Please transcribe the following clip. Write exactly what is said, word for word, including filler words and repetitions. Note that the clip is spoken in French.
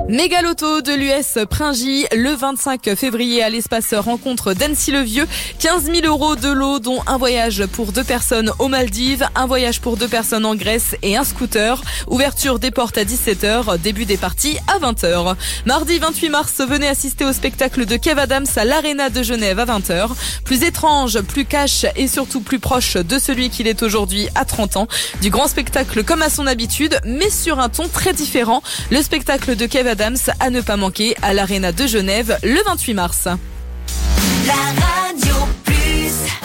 Méga Loto de l'U S Pringy le vingt-cinq février à l'espace rencontre d'Annecy-le-Vieux. quinze mille euros de lot dont un voyage pour deux personnes aux Maldives, un voyage pour deux personnes en Grèce et un scooter. Ouverture des portes à dix-sept heures, début des parties à vingt heures. Mardi vingt-huit mars, venez assister au spectacle de Kev Adams à l'Arena de Genève à vingt heures. Plus étrange, plus cash et surtout plus proche de celui qu'il est aujourd'hui à trente ans. Du grand spectacle comme à son habitude, mais sur un ton très différent. Le spectacle de Kev Adams à ne pas manquer à l'Arena de Genève le vingt-huit mars. La